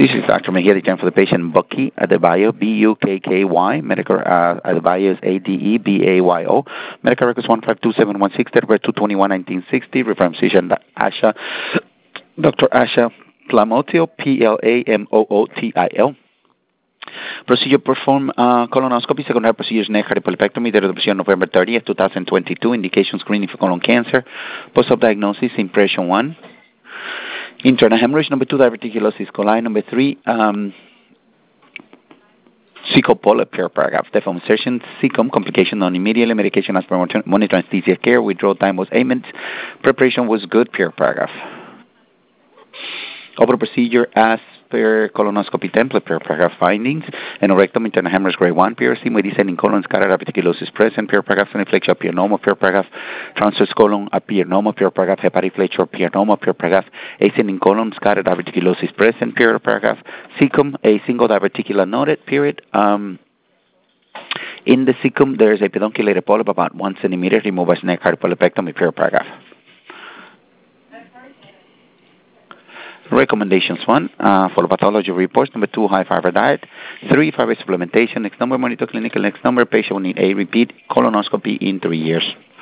This is Dr. Mejia, the time for the patient Bucky Adebayo, Bukky. Medical Adebayo is Adebayo. Medical records 152716, date of birth 2/21/1960. Reference physician Dr. Asha Plamotio, Plamootil. Procedure performed colonoscopy, secondary procedures neck hyperlipectomy, date of the procedure November 30th, 2022. Indication screening for colon cancer. Post-op diagnosis, impression 1. Internal hemorrhage. Number 2, diverticulosis coli. Number 3, cecal polyp, paragraph. Deform insertion, cecum, complication non immediately. Medication as per monitor anesthesia care. Withdrawal time was 8 minutes. Preparation was good, paragraph. Overall procedure as per colonoscopy template, paragraph. Findings: anorectum, internal hemorrhage grade 1, PRC, with descending colon, scatter diverticulosis present, paragraph. Suniflexion, piernoma, paragraph. Transverse colon, piernoma, paragraph. Hepatic flexure, piernoma, paragraph. Ascending colon, scatter diverticulosis present, paragraph. Cecum, a single diverticula noted, period. In the cecum, there is a pedunculated polyp about 1 centimeter. Removed by neck hyperlipectomy, paragraph. Recommendations: 1, for pathology reports. Number 2, high fiber diet. 3, fiber supplementation. Next number, monitor clinical. Next number, patient will need a repeat colonoscopy in 3 years.